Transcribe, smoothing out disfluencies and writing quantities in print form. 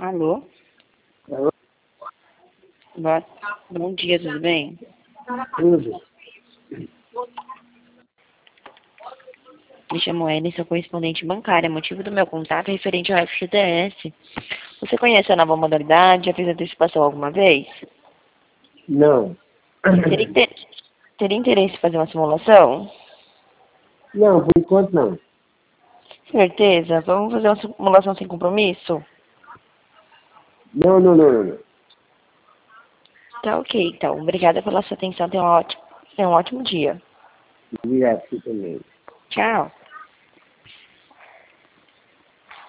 Alô? Alô? Bom dia, tudo bem? Tudo. Me chamo Ellen, sou correspondente bancária. Motivo do meu contato é referente ao FGTS. Você conhece a nova modalidade? Já fez antecipação alguma vez? Não. Teria interesse em fazer uma simulação? Não, por enquanto não. Certeza? Vamos fazer uma simulação sem compromisso? Não. Tá ok, então. Obrigada pela sua atenção. Tenha um ótimo dia. Obrigado, você também. Tchau.